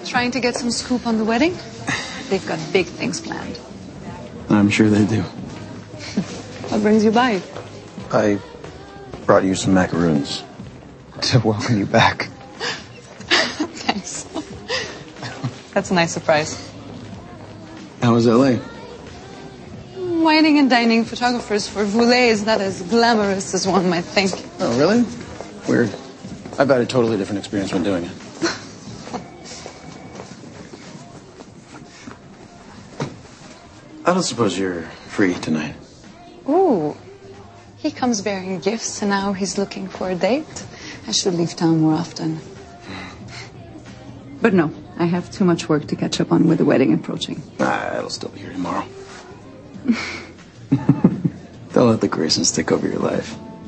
Trying to get some scoop on the wedding? They've got big things planned. I'm sure they do. What brings you by? I brought you some macaroons to welcome you back. Thanks. That's a nice surprise. How was L.A.? Wining and dining photographers for Voulet is not as glamorous as one might think. Oh, really? Weird. I've had a totally different experience when doing it. I don't suppose you're free tonight. Ooh. He comes bearing gifts and now he's looking for a date. I should leave town more often. But no, I have too much work to catch up on with the wedding approaching. I'll still be here tomorrow. Don't let the Graysons take over your life.